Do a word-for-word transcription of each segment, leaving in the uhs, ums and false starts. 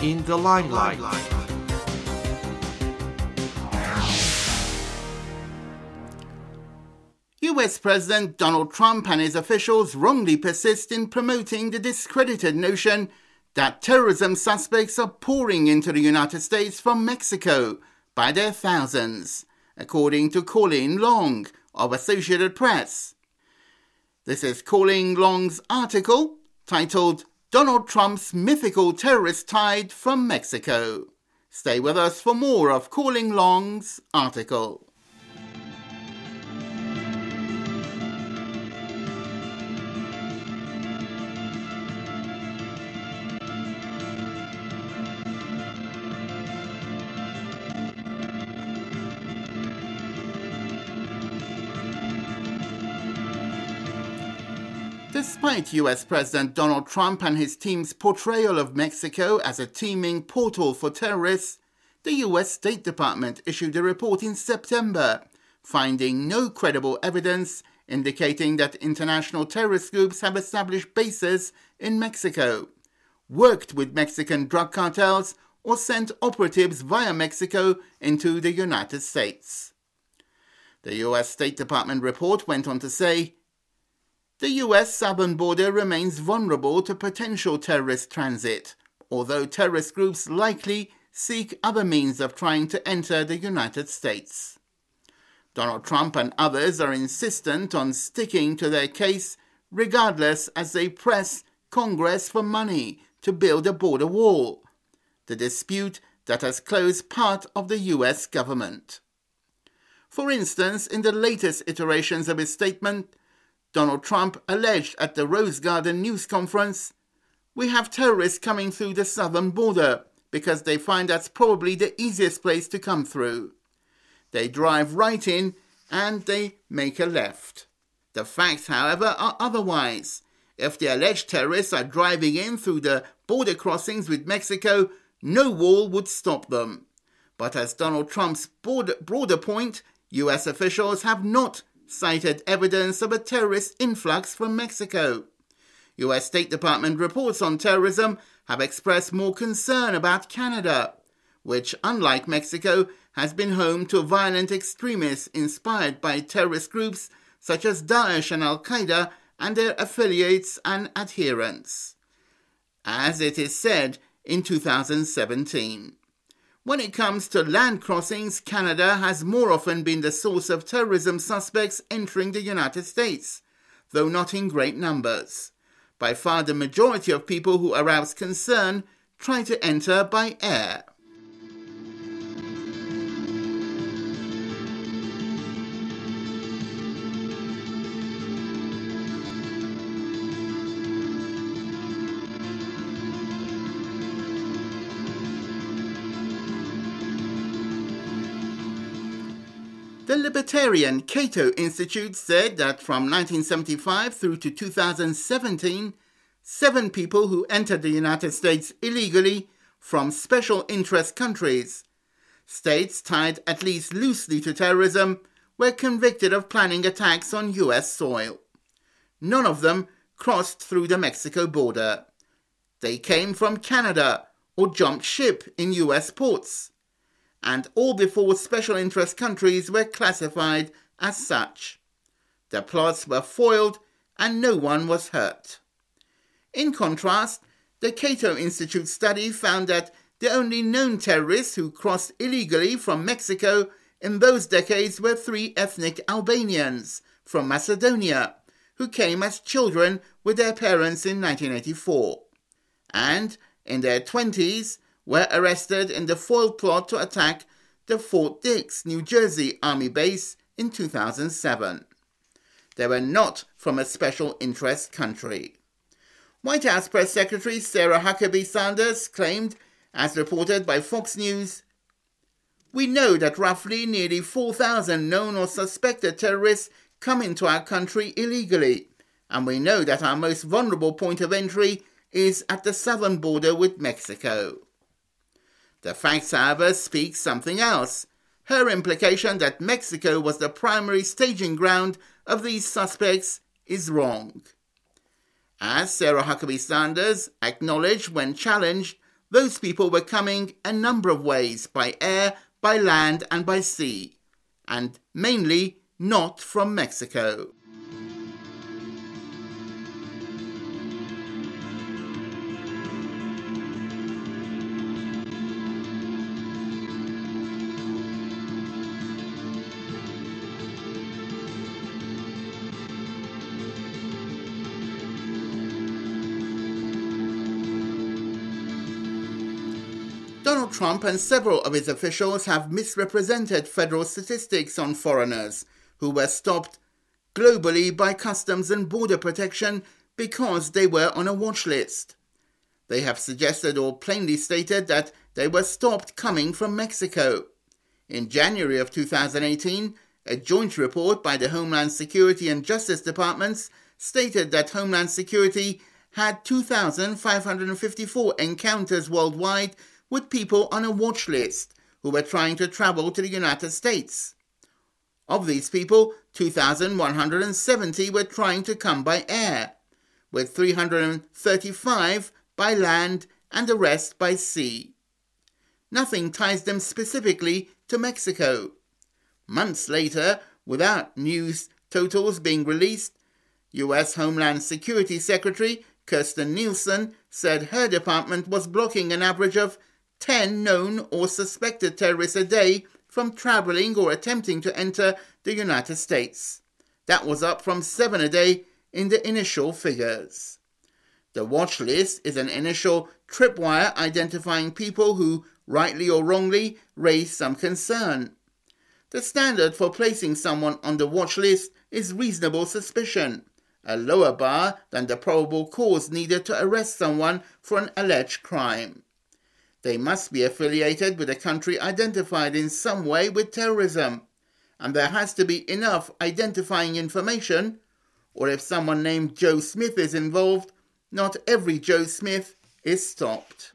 in the limelight. U S President Donald Trump and his officials wrongly persist in promoting the discredited notion that terrorism suspects are pouring into the United States from Mexico by their thousands, according to Colleen Long of Associated Press. This is Colleen Long's article titled Donald Trump's Mythical Terrorist Tide from Mexico. Stay with us for more of Colleen Long's article. Despite U S President Donald Trump and his team's portrayal of Mexico as a teeming portal for terrorists, the U S State Department issued a report in September, finding no credible evidence indicating that international terrorist groups have established bases in Mexico, worked with Mexican drug cartels, or sent operatives via Mexico into the United States. The U S State Department report went on to say, the U S southern border remains vulnerable to potential terrorist transit, although terrorist groups likely seek other means of trying to enter the United States. Donald Trump and others are insistent on sticking to their case regardless as they press Congress for money to build a border wall, the dispute that has closed part of the U S government. For instance, in the latest iterations of his statement, Donald Trump alleged at the Rose Garden news conference, "We have terrorists coming through the southern border because they find that's probably the easiest place to come through. They drive right in and they make a left." The facts, however, are otherwise. If the alleged terrorists are driving in through the border crossings with Mexico, no wall would stop them. But as Donald Trump's broader, broader point, U S officials have not cited evidence of a terrorist influx from Mexico. U S State Department reports on terrorism have expressed more concern about Canada, which, unlike Mexico, has been home to violent extremists inspired by terrorist groups such as Daesh and Al-Qaeda and their affiliates and adherents, as it is said in two thousand seventeen. When it comes to land crossings, Canada has more often been the source of terrorism suspects entering the United States, though not in great numbers. By far the majority of people who arouse concern try to enter by air. The Libertarian Cato Institute said that from nineteen seventy-five through to two thousand seventeen, seven people who entered the United States illegally from special interest countries, states tied at least loosely to terrorism, were convicted of planning attacks on U S soil. None of them crossed through the Mexico border. They came from Canada or jumped ship in U S ports, and all before special interest countries were classified as such. The plots were foiled and no one was hurt. In contrast, the Cato Institute study found that the only known terrorists who crossed illegally from Mexico in those decades were three ethnic Albanians from Macedonia, who came as children with their parents in nineteen eighty-four, and in their twenties were arrested in the foiled plot to attack the Fort Dix, New Jersey Army base in two thousand seven. They were not from a special interest country. White House Press Secretary Sarah Huckabee Sanders claimed, as reported by Fox News, "We know that roughly nearly four thousand known or suspected terrorists come into our country illegally, and we know that our most vulnerable point of entry is at the southern border with Mexico." The facts, however, speak something else. Her implication that Mexico was the primary staging ground of these suspects is wrong. As Sarah Huckabee Sanders acknowledged when challenged, those people were coming a number of ways, by air, by land and by sea, and mainly not from Mexico. Donald Trump and several of his officials have misrepresented federal statistics on foreigners who were stopped globally by Customs and Border Protection because they were on a watch list. They have suggested or plainly stated that they were stopped coming from Mexico. In January of two thousand eighteen, a joint report by the Homeland Security and Justice Departments stated that Homeland Security had two thousand five hundred fifty-four encounters worldwide with people on a watch list who were trying to travel to the United States. Of these people, two thousand one hundred seventy were trying to come by air, with three hundred thirty-five by land and the rest by sea. Nothing ties them specifically to Mexico. Months later, without news totals being released, U S Homeland Security Secretary Kirstjen Nielsen said her department was blocking an average of ten known or suspected terrorists a day from traveling or attempting to enter the United States. That was up from seven a day in the initial figures. The watch list is an initial tripwire identifying people who, rightly or wrongly, raise some concern. The standard for placing someone on the watch list is reasonable suspicion, a lower bar than the probable cause needed to arrest someone for an alleged crime. They must be affiliated with a country identified in some way with terrorism, and there has to be enough identifying information, or if someone named Joe Smith is involved, not every Joe Smith is stopped.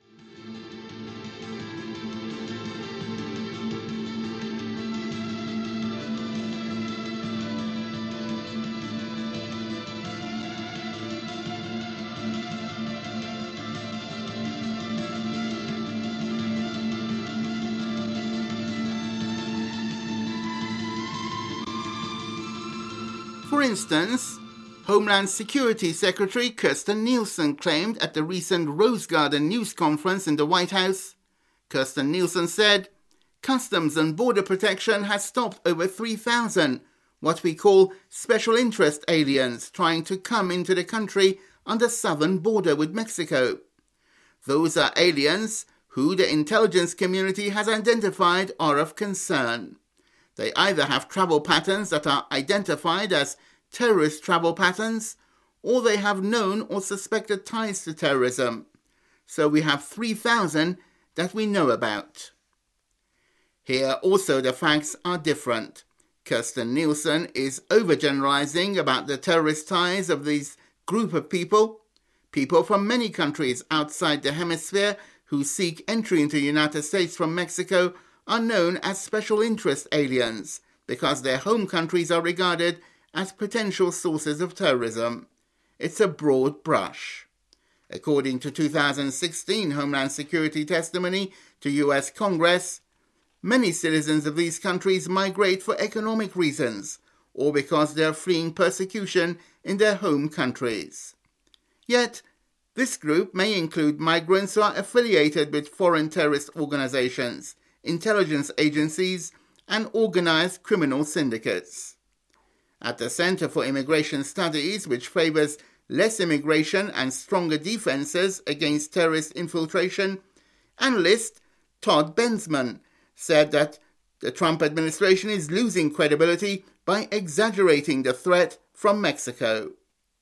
For instance, Homeland Security Secretary Kirstjen Nielsen claimed at the recent Rose Garden news conference in the White House, Kirstjen Nielsen said, Customs and Border Protection has stopped over three thousand, what we call special interest aliens, trying to come into the country on the southern border with Mexico. Those are aliens who the intelligence community has identified are of concern. They either have travel patterns that are identified as terrorist travel patterns, or they have known or suspected ties to terrorism. So we have three thousand that we know about. Here also the facts are different. Kirstjen Nielsen is overgeneralizing about the terrorist ties of this group of people. People from many countries outside the hemisphere who seek entry into the United States from Mexico are known as special interest aliens because their home countries are regarded as potential sources of terrorism. It's a broad brush. According to two thousand sixteen Homeland Security testimony to U S Congress, many citizens of these countries migrate for economic reasons or because they are fleeing persecution in their home countries. Yet, this group may include migrants who are affiliated with foreign terrorist organizations, intelligence agencies, and organized criminal syndicates. At the Center for Immigration Studies, which favors less immigration and stronger defenses against terrorist infiltration, analyst Todd Bensman said that the Trump administration is losing credibility by exaggerating the threat from Mexico.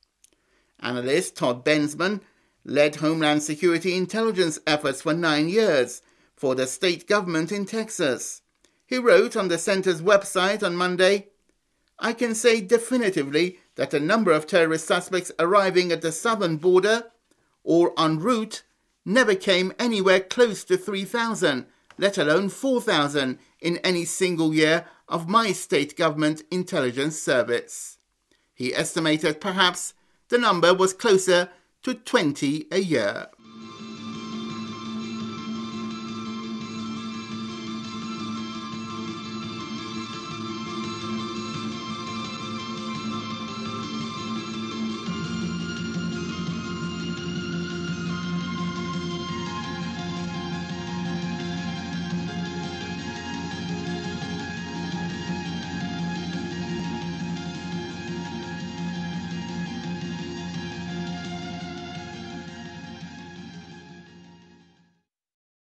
Analyst Todd Bensman led Homeland Security intelligence efforts for nine years for the state government in Texas. He wrote on the center's website on Monday, I can say definitively that the number of terrorist suspects arriving at the southern border or en route never came anywhere close to three thousand, let alone four thousand in any single year of my state government intelligence service. He estimated perhaps the number was closer to twenty a year.